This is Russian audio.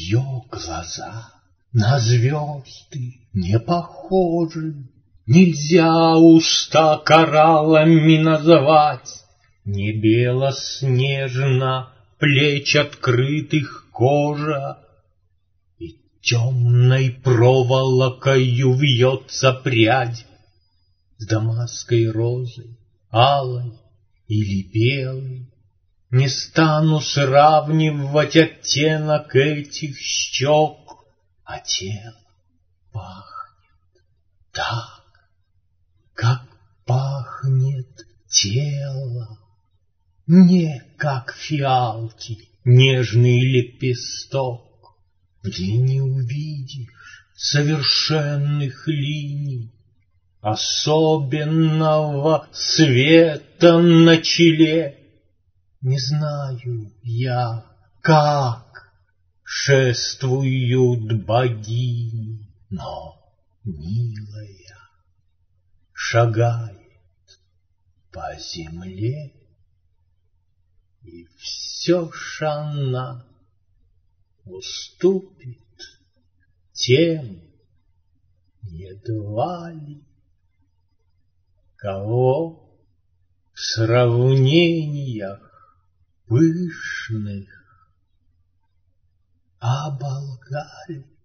Ее глаза на звезды не похожи, нельзя уста кораллами назвать. Не белоснежна плеч открытых кожа, и темной проволокою вьется прядь с дамасской розой, алой или белой. Не стану сравнивать оттенок этих щек, а тело пахнет так, как пахнет тело. Не как фиалки нежный лепесток, где не увидишь совершенных линий, особенного света на челе. Не знаю я, как шествуют богини, но милая шагает по земле, и все ж она уступит тем едва ли, кого в сравнениях пышных оболгали.